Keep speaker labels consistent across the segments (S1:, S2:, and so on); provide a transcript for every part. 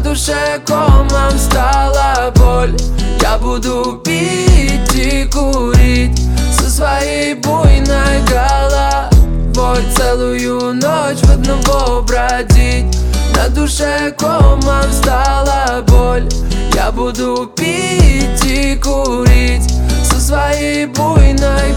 S1: душе комом стала боль. Я буду пить и курить со своей буйной головой, целую ночь в одного бродить. На душе комом стала боль. Я буду пить и курить со своей буйной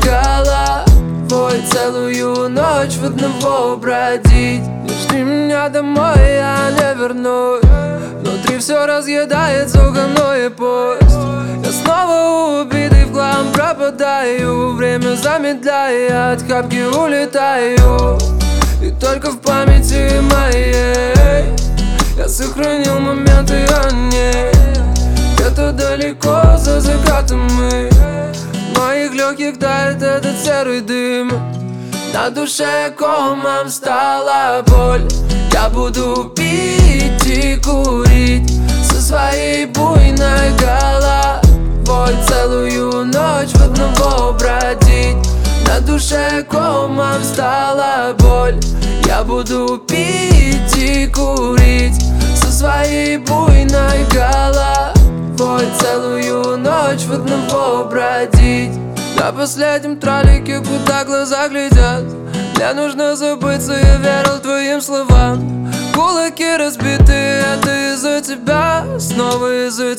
S1: головой, целую ночь в одного бродить. Не жди меня домой, я не вернусь. Внутри все разъедает сугубной поезд. Я снова убитый в хлам пропадаю. Время замедляя, от хапки улетаю. И только в памяти моей я сохранил моменты о ней. Где-то далеко за закатом мы, в моих легких тает этот серый дым. На душе комом стала боль. Я буду пить и курить со своей буйной головой, целую ночь в одного бродить. На душе комом стала боль. Я буду пить и курить со своей буйной головой, целую ночь в одного бродить. На последнем троллике, куда глаза глядят, мне нужно забыться, я верил твоим словам. Кулаки разбиты, это из-за тебя, снова из-за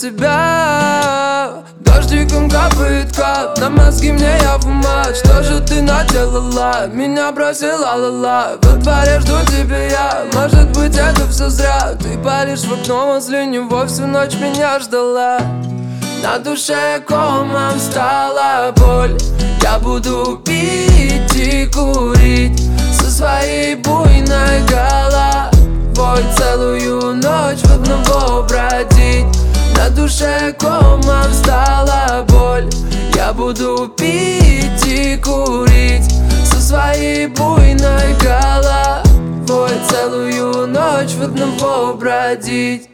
S1: тебя. Дождиком капает кап на мозги, мне яву мать. Что же ты наделала? Меня бросила ла-ла. Во дворе жду тебя я, может быть это все зря. Ты палишь в окно возле него, всю ночь меня ждала. На душе комом стала боль. Я буду пить и курить со своей буйной головой, целую ночь в одного бродить. На душе комом стала боль. Я буду пить и курить со своей буйной головой, целую ночь в одного бродить.